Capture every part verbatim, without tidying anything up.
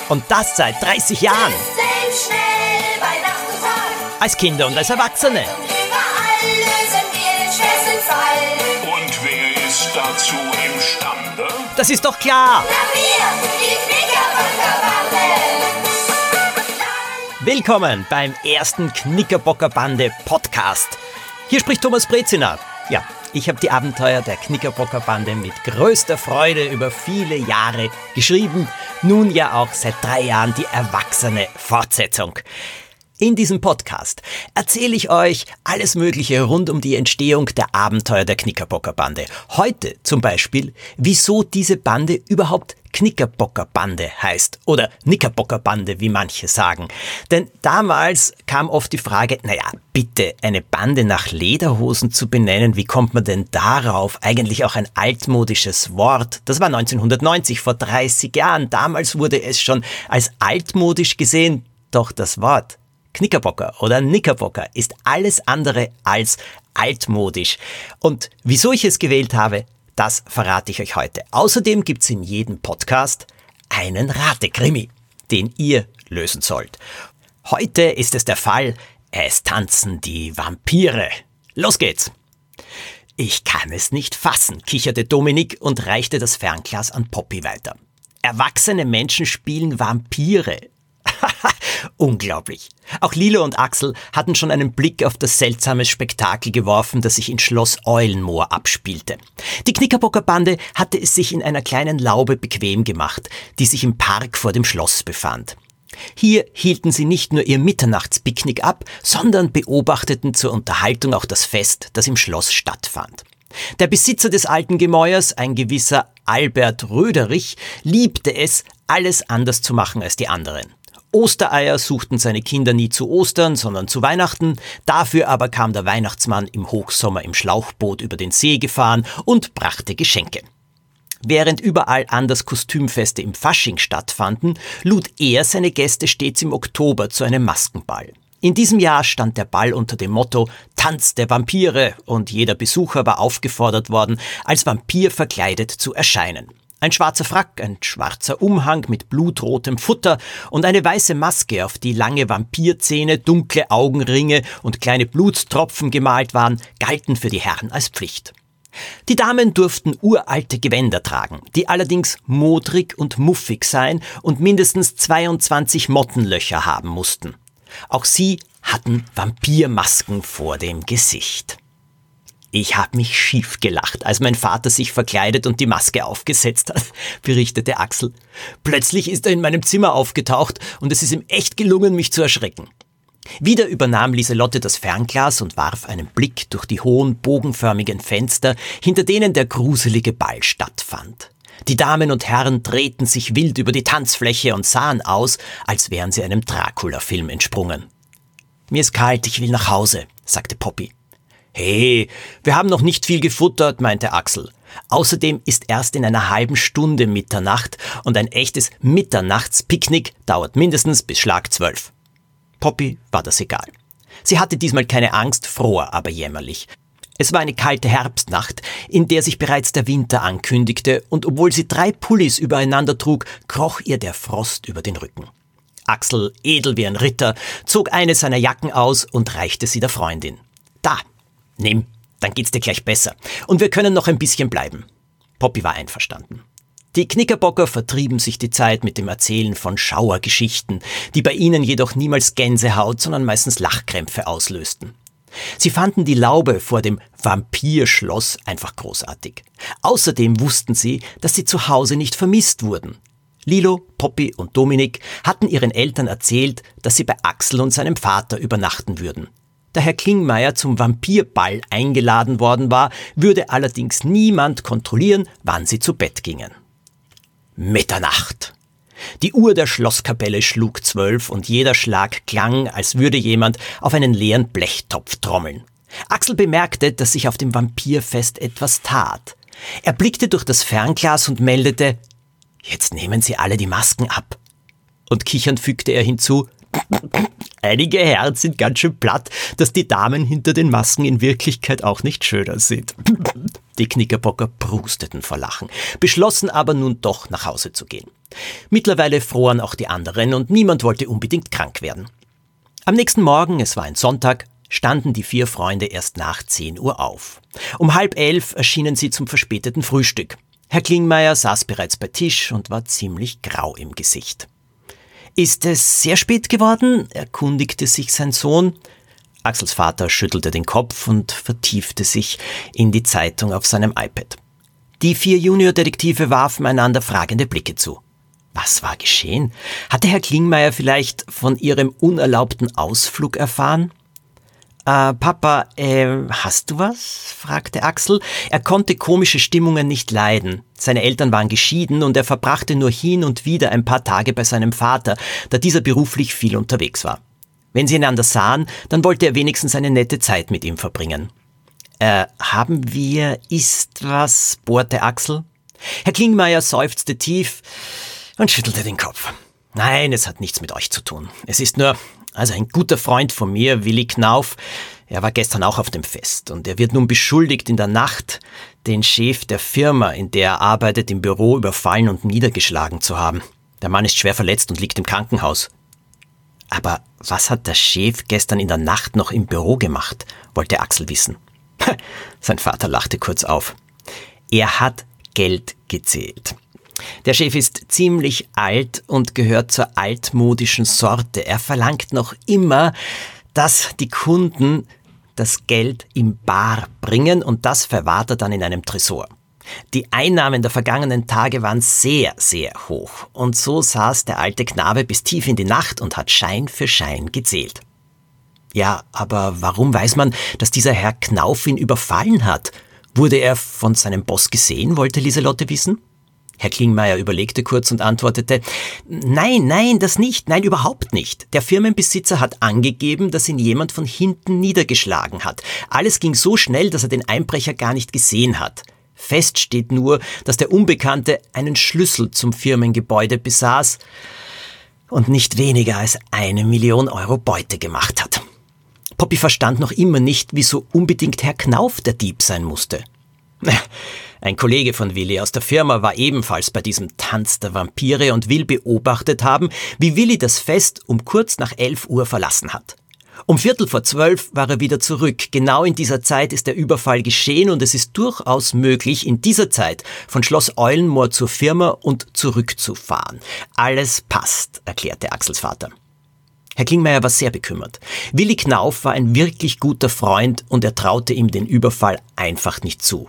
Und das seit dreißig Jahren. Schnell bei Nacht und Tag. Als Kinder und als Erwachsene. Und überall lösen wir den schwersten Fall. Und wer ist dazu imstande? Das ist doch klar. Na wir, die Knickerbockerbande. Willkommen beim ersten Knickerbockerbande Podcast. Hier spricht Thomas Brezina. Ja, ich habe die Abenteuer der Knickerbockerbande mit größter Freude über viele Jahre geschrieben. Nun ja auch seit drei Jahren die erwachsene Fortsetzung. In diesem Podcast erzähle ich euch alles Mögliche rund um die Entstehung der Abenteuer der Knickerbockerbande. Heute zum Beispiel, wieso diese Bande überhaupt Knickerbockerbande heißt oder Knickerbockerbande, wie manche sagen. Denn damals kam oft die Frage, naja, bitte, eine Bande nach Lederhosen zu benennen, wie kommt man denn darauf? Eigentlich auch ein altmodisches Wort. Das war neunzehnhundertneunzig, vor dreißig Jahren. Damals wurde es schon als altmodisch gesehen, doch das Wort Knickerbocker oder Knickerbocker ist alles andere als altmodisch. Und wieso ich es gewählt habe, das verrate ich euch heute. Außerdem gibt es in jedem Podcast einen Ratekrimi, den ihr lösen sollt. Heute ist es der Fall, es tanzen die Vampire. Los geht's! Ich kann es nicht fassen, kicherte Dominik und reichte das Fernglas an Poppy weiter. Erwachsene Menschen spielen Vampire. Unglaublich. Auch Lilo und Axel hatten schon einen Blick auf das seltsame Spektakel geworfen, das sich in Schloss Eulenmoor abspielte. Die Knickerbockerbande hatte es sich in einer kleinen Laube bequem gemacht, die sich im Park vor dem Schloss befand. Hier hielten sie nicht nur ihr Mitternachtspicknick ab, sondern beobachteten zur Unterhaltung auch das Fest, das im Schloss stattfand. Der Besitzer des alten Gemäuers, ein gewisser Albert Röderich, liebte es, alles anders zu machen als die anderen. Ostereier suchten seine Kinder nie zu Ostern, sondern zu Weihnachten. Dafür aber kam der Weihnachtsmann im Hochsommer im Schlauchboot über den See gefahren und brachte Geschenke. Während überall anders Kostümfeste im Fasching stattfanden, lud er seine Gäste stets im Oktober zu einem Maskenball. In diesem Jahr stand der Ball unter dem Motto Tanz der Vampire und jeder Besucher war aufgefordert worden, als Vampir verkleidet zu erscheinen. Ein schwarzer Frack, ein schwarzer Umhang mit blutrotem Futter und eine weiße Maske, auf die lange Vampirzähne, dunkle Augenringe und kleine Blutstropfen gemalt waren, galten für die Herren als Pflicht. Die Damen durften uralte Gewänder tragen, die allerdings modrig und muffig sein und mindestens zweiundzwanzig Mottenlöcher haben mussten. Auch sie hatten Vampirmasken vor dem Gesicht. Ich habe mich schief gelacht, als mein Vater sich verkleidet und die Maske aufgesetzt hat, berichtete Axel. Plötzlich ist er in meinem Zimmer aufgetaucht und es ist ihm echt gelungen, mich zu erschrecken. Wieder übernahm Lieselotte das Fernglas und warf einen Blick durch die hohen, bogenförmigen Fenster, hinter denen der gruselige Ball stattfand. Die Damen und Herren drehten sich wild über die Tanzfläche und sahen aus, als wären sie einem Dracula-Film entsprungen. »Mir ist kalt, ich will nach Hause«, sagte Poppy. »Hey, wir haben noch nicht viel gefuttert«, meinte Axel. »Außerdem ist erst in einer halben Stunde Mitternacht und ein echtes Mitternachtspicknick dauert mindestens bis Schlag zwölf.« Poppy war das egal. Sie hatte diesmal keine Angst, fror aber jämmerlich. Es war eine kalte Herbstnacht, in der sich bereits der Winter ankündigte, und obwohl sie drei Pullis übereinander trug, kroch ihr der Frost über den Rücken. Axel, edel wie ein Ritter, zog eine seiner Jacken aus und reichte sie der Freundin. »Da, nimm, dann geht's dir gleich besser. Und wir können noch ein bisschen bleiben.« Poppy war einverstanden. Die Knickerbocker vertrieben sich die Zeit mit dem Erzählen von Schauergeschichten, die bei ihnen jedoch niemals Gänsehaut, sondern meistens Lachkrämpfe auslösten. Sie fanden die Laube vor dem Vampirschloss einfach großartig. Außerdem wussten sie, dass sie zu Hause nicht vermisst wurden. Lilo, Poppy und Dominik hatten ihren Eltern erzählt, dass sie bei Axel und seinem Vater übernachten würden. Da Herr Klingmeier zum Vampirball eingeladen worden war, würde allerdings niemand kontrollieren, wann sie zu Bett gingen. Mitternacht. Die Uhr der Schlosskapelle schlug zwölf und jeder Schlag klang, als würde jemand auf einen leeren Blechtopf trommeln. Axel bemerkte, dass sich auf dem Vampirfest etwas tat. Er blickte durch das Fernglas und meldete, »Jetzt nehmen Sie alle die Masken ab.« Und kichernd fügte er hinzu, »Einige Herren sind ganz schön platt, dass die Damen hinter den Masken in Wirklichkeit auch nicht schöner sind.« Die Knickerbocker prusteten vor Lachen, beschlossen aber nun doch nach Hause zu gehen. Mittlerweile froren auch die anderen und niemand wollte unbedingt krank werden. Am nächsten Morgen, es war ein Sonntag, standen die vier Freunde erst nach zehn Uhr auf. Um halb elf erschienen sie zum verspäteten Frühstück. Herr Klingmeier saß bereits bei Tisch und war ziemlich grau im Gesicht. »Ist es sehr spät geworden?« erkundigte sich sein Sohn. Axels Vater schüttelte den Kopf und vertiefte sich in die Zeitung auf seinem iPad. Die vier Juniordetektive warfen einander fragende Blicke zu. Was war geschehen? Hatte Herr Klingmeier vielleicht von ihrem unerlaubten Ausflug erfahren? Äh, Papa, äh, hast du was? Fragte Axel. Er konnte komische Stimmungen nicht leiden. Seine Eltern waren geschieden und er verbrachte nur hin und wieder ein paar Tage bei seinem Vater, da dieser beruflich viel unterwegs war. Wenn sie einander sahen, dann wollte er wenigstens eine nette Zeit mit ihm verbringen. Äh, haben wir, ist was? Bohrte Axel. Herr Klingmeier seufzte tief und schüttelte den Kopf. Nein, es hat nichts mit euch zu tun. Es ist nur, also ein guter Freund von mir, Willi Knauf, er war gestern auch auf dem Fest und er wird nun beschuldigt, in der Nacht den Chef der Firma, in der er arbeitet, im Büro überfallen und niedergeschlagen zu haben. Der Mann ist schwer verletzt und liegt im Krankenhaus. Aber was hat der Chef gestern in der Nacht noch im Büro gemacht, wollte Axel wissen. Sein Vater lachte kurz auf. Er hat Geld gezählt. Der Chef ist ziemlich alt und gehört zur altmodischen Sorte. Er verlangt noch immer, dass die Kunden das Geld im Bar bringen und das verwahrt er dann in einem Tresor. Die Einnahmen der vergangenen Tage waren sehr, sehr hoch und so saß der alte Knabe bis tief in die Nacht und hat Schein für Schein gezählt. Ja, aber warum weiß man, dass dieser Herr Knauf ihn überfallen hat? Wurde er von seinem Boss gesehen, wollte Lieselotte wissen? Herr Klingmeier überlegte kurz und antwortete, nein, nein, das nicht, nein, überhaupt nicht. Der Firmenbesitzer hat angegeben, dass ihn jemand von hinten niedergeschlagen hat. Alles ging so schnell, dass er den Einbrecher gar nicht gesehen hat. Fest steht nur, dass der Unbekannte einen Schlüssel zum Firmengebäude besaß und nicht weniger als eine Million Euro Beute gemacht hat. Poppy verstand noch immer nicht, wieso unbedingt Herr Knauf der Dieb sein musste. Ein Kollege von Willi aus der Firma war ebenfalls bei diesem Tanz der Vampire und will beobachtet haben, wie Willi das Fest um kurz nach elf Uhr verlassen hat. Um Viertel vor zwölf war er wieder zurück. Genau in dieser Zeit ist der Überfall geschehen und es ist durchaus möglich, in dieser Zeit von Schloss Eulenmoor zur Firma und zurückzufahren. Alles passt, erklärte Axels Vater. Herr Klingmeier war sehr bekümmert. Willi Knauf war ein wirklich guter Freund und er traute ihm den Überfall einfach nicht zu.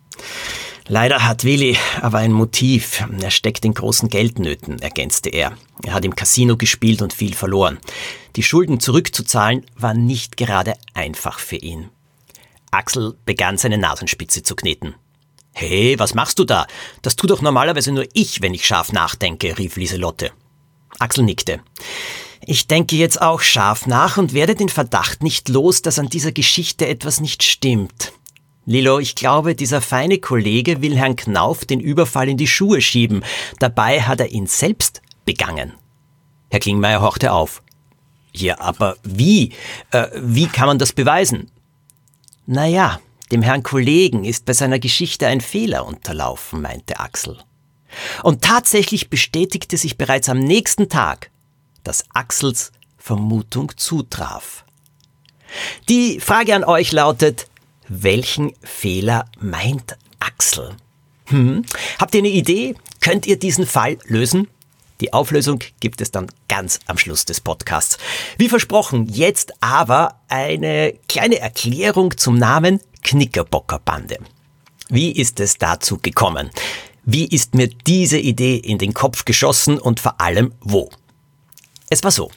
Leider hat Willi aber ein Motiv. Er steckt in großen Geldnöten, ergänzte er. Er hat im Casino gespielt und viel verloren. Die Schulden zurückzuzahlen war nicht gerade einfach für ihn. Axel begann seine Nasenspitze zu kneten. »Hey, was machst du da? Das tue doch normalerweise nur ich, wenn ich scharf nachdenke«, rief Lieselotte. Axel nickte. »Ich denke jetzt auch scharf nach und werde den Verdacht nicht los, dass an dieser Geschichte etwas nicht stimmt. Lilo, ich glaube, dieser feine Kollege will Herrn Knauf den Überfall in die Schuhe schieben. Dabei hat er ihn selbst begangen.« Herr Klingmeier horchte auf. »Ja, aber wie? Äh, wie kann man das beweisen?« »Naja, dem Herrn Kollegen ist bei seiner Geschichte ein Fehler unterlaufen«, meinte Axel. Und tatsächlich bestätigte sich bereits am nächsten Tag, dass Axels Vermutung zutraf. Die Frage an euch lautet: Welchen Fehler meint Axel? Hm? Habt ihr eine Idee? Könnt ihr diesen Fall lösen? Die Auflösung gibt es dann ganz am Schluss des Podcasts. Wie versprochen, jetzt aber eine kleine Erklärung zum Namen Knickerbocker Bande. Wie ist es dazu gekommen? Wie ist mir diese Idee in den Kopf geschossen und vor allem wo? Es war so.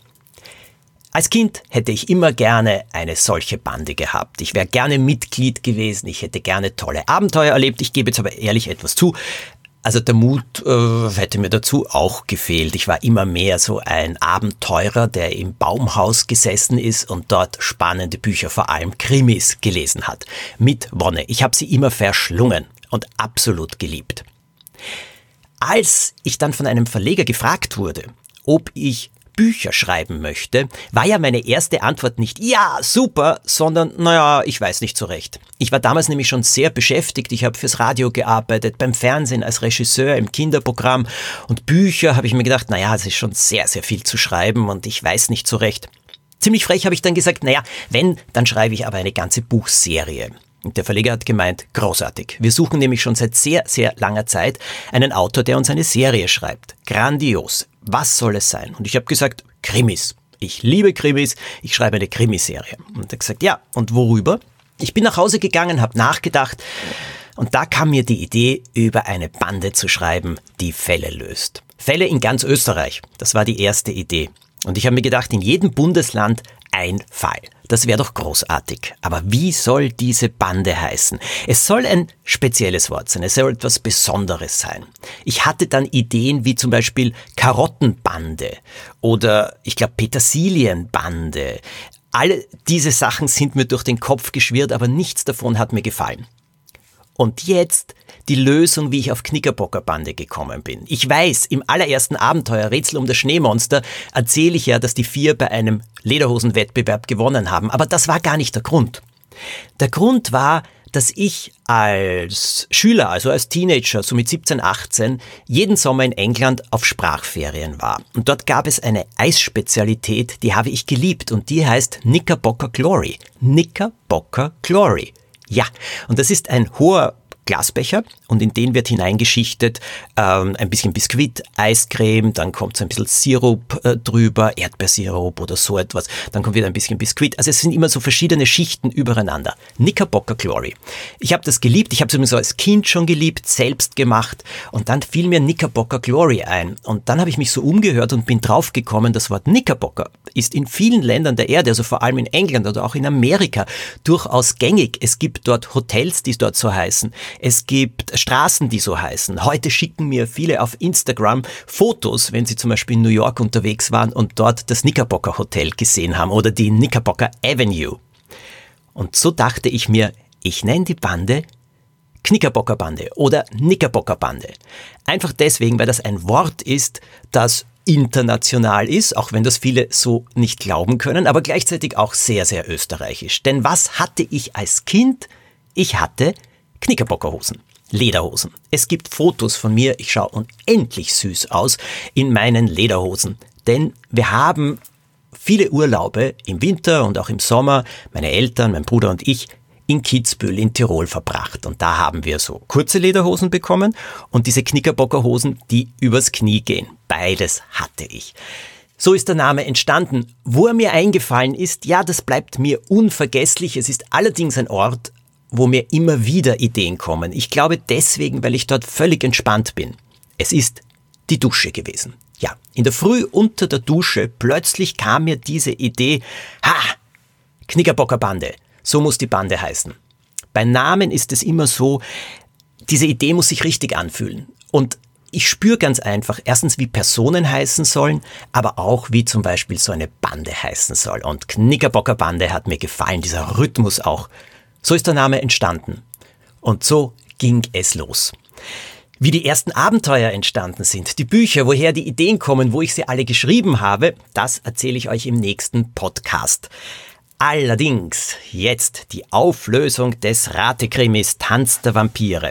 Als Kind hätte ich immer gerne eine solche Bande gehabt. Ich wäre gerne Mitglied gewesen, ich hätte gerne tolle Abenteuer erlebt. Ich gebe jetzt aber ehrlich etwas zu. Also der Mut äh, hätte mir dazu auch gefehlt. Ich war immer mehr so ein Abenteurer, der im Baumhaus gesessen ist und dort spannende Bücher, vor allem Krimis, gelesen hat. Mit Wonne. Ich habe sie immer verschlungen und absolut geliebt. Als ich dann von einem Verleger gefragt wurde, ob ich Bücher schreiben möchte, war ja meine erste Antwort nicht ja, super, sondern naja, ich weiß nicht so recht. Ich war damals nämlich schon sehr beschäftigt. Ich habe fürs Radio gearbeitet, beim Fernsehen als Regisseur, im Kinderprogramm und Bücher habe ich mir gedacht, naja, es ist schon sehr, sehr viel zu schreiben und ich weiß nicht so recht. Ziemlich frech habe ich dann gesagt, naja, wenn, dann schreibe ich aber eine ganze Buchserie. Und der Verleger hat gemeint, großartig. Wir suchen nämlich schon seit sehr, sehr langer Zeit einen Autor, der uns eine Serie schreibt. Grandios. Was soll es sein? Und ich habe gesagt, Krimis. Ich liebe Krimis. Ich schreibe eine Krimiserie. Und er hat gesagt, ja, und worüber? Ich bin nach Hause gegangen, habe nachgedacht und da kam mir die Idee, über eine Bande zu schreiben, die Fälle löst. Fälle in ganz Österreich. Das war die erste Idee. Und ich habe mir gedacht, in jedem Bundesland ein Fall. Das wäre doch großartig. Aber wie soll diese Bande heißen? Es soll ein spezielles Wort sein. Es soll etwas Besonderes sein. Ich hatte dann Ideen wie zum Beispiel Karottenbande oder ich glaube Petersilienbande. Alle diese Sachen sind mir durch den Kopf geschwirrt, aber nichts davon hat mir gefallen. Und jetzt die Lösung, wie ich auf Knickerbockerbande gekommen bin. Ich weiß, im allerersten Abenteuer Rätsel um das Schneemonster erzähle ich ja, dass die vier bei einem Lederhosenwettbewerb gewonnen haben. Aber das war gar nicht der Grund. Der Grund war, dass ich als Schüler, also als Teenager, so mit siebzehn, achtzehn, jeden Sommer in England auf Sprachferien war. Und dort gab es eine Eisspezialität, die habe ich geliebt und die heißt Knickerbocker Glory. Knickerbocker Glory. Ja, und das ist ein hoher Glasbecher und in den wird hineingeschichtet ähm, ein bisschen Biskuit, Eiscreme, dann kommt so ein bisschen Sirup äh, drüber, Erdbeersirup oder so etwas, dann kommt wieder ein bisschen Biskuit. Also es sind immer so verschiedene Schichten übereinander. Knickerbocker Glory. Ich habe das geliebt, ich habe es übrigens so als Kind schon geliebt, selbst gemacht und dann fiel mir Knickerbocker Glory ein und dann habe ich mich so umgehört und bin draufgekommen, das Wort Knickerbocker ist in vielen Ländern der Erde, also vor allem in England oder auch in Amerika, durchaus gängig. Es gibt dort Hotels, die dort so heißen. Es gibt Straßen, die so heißen. Heute schicken mir viele auf Instagram Fotos, wenn sie zum Beispiel in New York unterwegs waren und dort das Knickerbocker Hotel gesehen haben oder die Knickerbocker Avenue. Und so dachte ich mir, ich nenne die Bande Knickerbocker Bande oder Knickerbocker Bande. Einfach deswegen, weil das ein Wort ist, das international ist, auch wenn das viele so nicht glauben können, aber gleichzeitig auch sehr, sehr österreichisch. Denn was hatte ich als Kind? Ich hatte Knickerbockerhosen, Lederhosen. Es gibt Fotos von mir, ich schaue unendlich süß aus in meinen Lederhosen. Denn wir haben viele Urlaube im Winter und auch im Sommer, meine Eltern, mein Bruder und ich, in Kitzbühel in Tirol verbracht. Und da haben wir so kurze Lederhosen bekommen und diese Knickerbockerhosen, die übers Knie gehen. Beides hatte ich. So ist der Name entstanden. Wo er mir eingefallen ist, ja, das bleibt mir unvergesslich. Es ist allerdings ein Ort, wo mir immer wieder Ideen kommen. Ich glaube deswegen, weil ich dort völlig entspannt bin. Es ist die Dusche gewesen. Ja, in der Früh unter der Dusche plötzlich kam mir diese Idee, ha, Knickerbocker Bande. So muss die Bande heißen. Bei Namen ist es immer so, diese Idee muss sich richtig anfühlen. Und ich spüre ganz einfach, erstens, wie Personen heißen sollen, aber auch, wie zum Beispiel so eine Bande heißen soll. Und Knickerbocker Bande hat mir gefallen, dieser Rhythmus auch. So ist der Name entstanden. Und so ging es los. Wie die ersten Abenteuer entstanden sind, die Bücher, woher die Ideen kommen, wo ich sie alle geschrieben habe, das erzähle ich euch im nächsten Podcast. Allerdings jetzt die Auflösung des Ratekrimis Tanz der Vampire.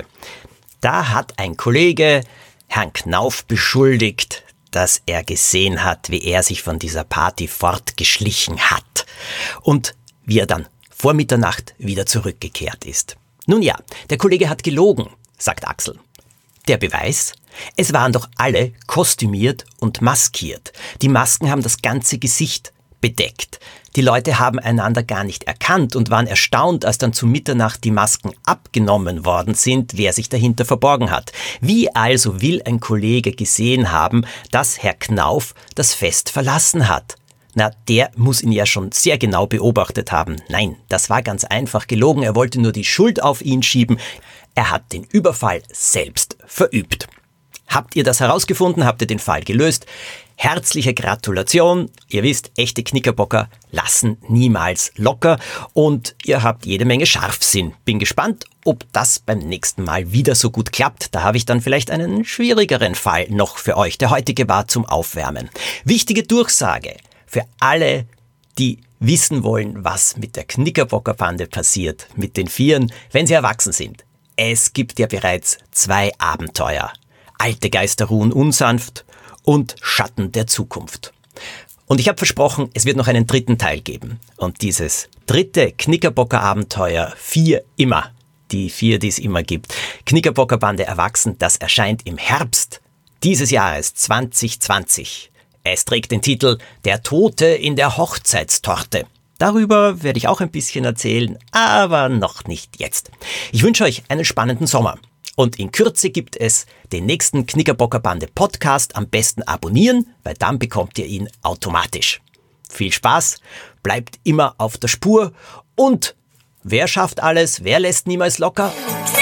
Da hat ein Kollege Herrn Knauf beschuldigt, dass er gesehen hat, wie er sich von dieser Party fortgeschlichen hat und wie er dann vor Mitternacht wieder zurückgekehrt ist. Nun ja, der Kollege hat gelogen, sagt Axel. Der Beweis? Es waren doch alle kostümiert und maskiert. Die Masken haben das ganze Gesicht bedeckt. Die Leute haben einander gar nicht erkannt und waren erstaunt, als dann zu Mitternacht die Masken abgenommen worden sind, wer sich dahinter verborgen hat. Wie also will ein Kollege gesehen haben, dass Herr Knauf das Fest verlassen hat? Na, der muss ihn ja schon sehr genau beobachtet haben. Nein, das war ganz einfach gelogen. Er wollte nur die Schuld auf ihn schieben. Er hat den Überfall selbst verübt. Habt ihr das herausgefunden? Habt ihr den Fall gelöst? Herzliche Gratulation. Ihr wisst, echte Knickerbocker lassen niemals locker und ihr habt jede Menge Scharfsinn. Bin gespannt, ob das beim nächsten Mal wieder so gut klappt. Da habe ich dann vielleicht einen schwierigeren Fall noch für euch. Der heutige war zum Aufwärmen. Wichtige Durchsage für alle, die wissen wollen, was mit der Knickerbocker-Bande passiert, mit den Vieren, wenn sie erwachsen sind. Es gibt ja bereits zwei Abenteuer. Alte Geister ruhen unsanft und Schatten der Zukunft. Und ich habe versprochen, es wird noch einen dritten Teil geben. Und dieses dritte Knickerbocker-Abenteuer, vier immer, die vier, die es immer gibt, Knickerbocker-Bande erwachsen, das erscheint im Herbst dieses Jahres zwanzig zwanzig. Es trägt den Titel Der Tote in der Hochzeitstorte. Darüber werde ich auch ein bisschen erzählen, aber noch nicht jetzt. Ich wünsche euch einen spannenden Sommer. Und in Kürze gibt es den nächsten Knickerbocker-Bande Podcast. Am besten abonnieren, weil dann bekommt ihr ihn automatisch. Viel Spaß, bleibt immer auf der Spur und wer schafft alles, wer lässt niemals locker?